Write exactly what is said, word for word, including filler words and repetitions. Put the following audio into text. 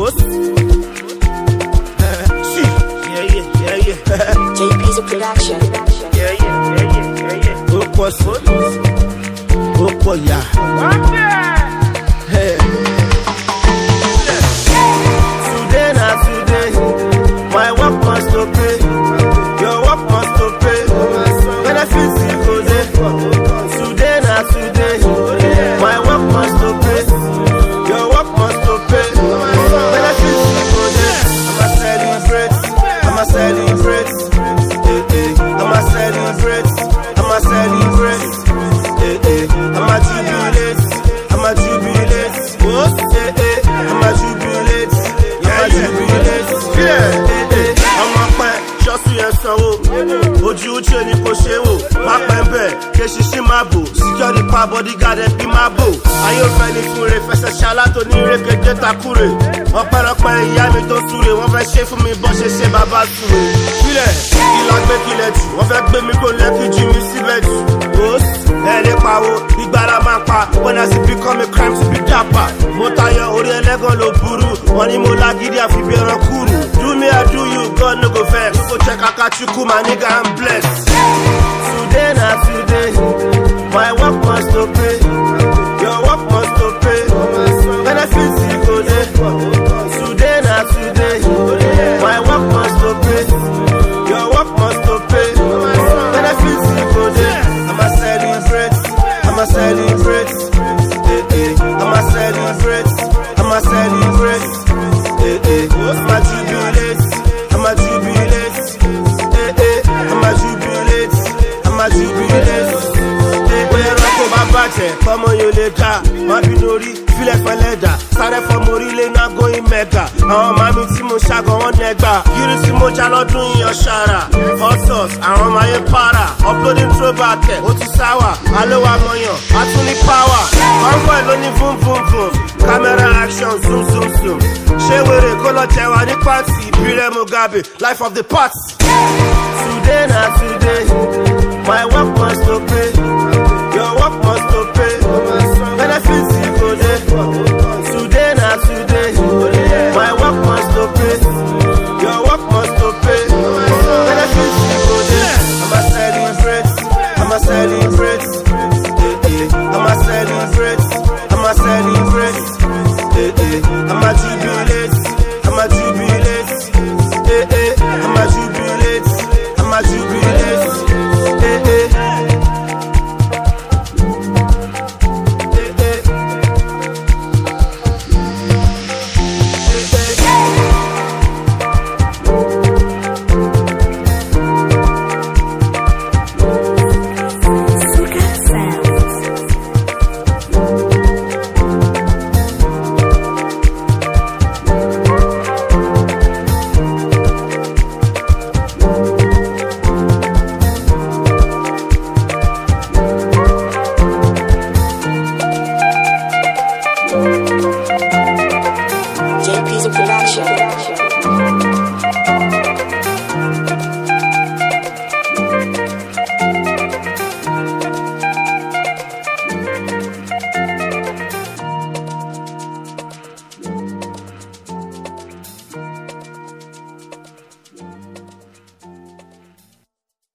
What? Yeah, yeah, yeah, yeah. J P's a production. Yeah, yeah, yeah, yeah, yeah. Oh, what's what? Oh, what, yeah. Hey. Today, not today. My work must to pay. Your work must to pay. Benefits you go there. Today, not today. My work must to pay. Your work must to pay. Benefits you go there. I'ma celebrate. I'ma celebrate. Eh, eh. I'ma celebrate. I'ma celebrate. Eh, eh. I'ma jubilate. I'ma jubilate. What? Eh, eh. I'ma jubilate. I'ma jubilate. Yeah. Eh, eh. I'ma pay. Ṣọ́ọ̀ṣì yẹn sanwó. Ojú uche ni kò ṣe wò. Má pẹ́ bẹ́ẹ̀, ké ṣiṣí máa bò. Security pa bodyguard ẹ̀ bí máa bò. Ayé òfẹ́ ni fúnre, fẹsẹ̀ ṣalá tó ní rékété takúre. Ọpẹ́lọpẹ́ ìyá mi tó súre, wọ́n fẹ́ ṣe fún mi bọ́ ṣe ṣe bàbá súre. Kílẹ̀, ìlà gbé kílẹ̀ jù, wọ́n fẹ́ gbé mi kó lẹ́kì jù mí síbẹ̀ jù. Bòs, ẹ̀ lè pawó, ìgbàlá máa pa. When I see become a crime to be dapper. Mo tayọ orí ẹlẹ́gàn ló burú. Wọ́n ní mo lágídí àfi bí ẹran kúrú. Do me I do you, God no go vex. Go check Akachukwu, my nigga, I'm blessed. Today na today, my work must to pay. Your work must to pay. Benefits you go there. Today na today, my work must to pay. Your work must to pay. Benefits you go there. I'ma celebrate. I'ma celebrate. Eh, eh. I'ma celebrate. I'ma celebrate. Eh, eh. I'ma jubilate. I'ma jubilate. Eh, eh. I'ma jubilate. I'ma jubilate. Bóyá rákò bá bàjẹ́, fọmọ yóò lè dá. Má bínú orí, fílẹ̀ fẹ́lẹ́ dà. Sáré fọmọ orílẹ̀ náà going mega. Àwọn màmí tí mo ṣàgọ̀ wọ́n nẹgbà. Yúrí tí mo já lọ́dún yìí ọ̀ṣàrà. Ọ̀sọ̀s, àwọn ọmọ ayé para. Uploading throwback ẹ̀, ó ti sáwà. Alówà mọ̀yàn, a tún ní power. Convoy ló ní vroom vroom vroom. Camera action, zoom zoom zoom. Ṣé wèrè kó lọ jẹ wá ní pàtì? Ìbílẹ̀ Mugabe, life of the party. Today na today, my work must to pay. Your work must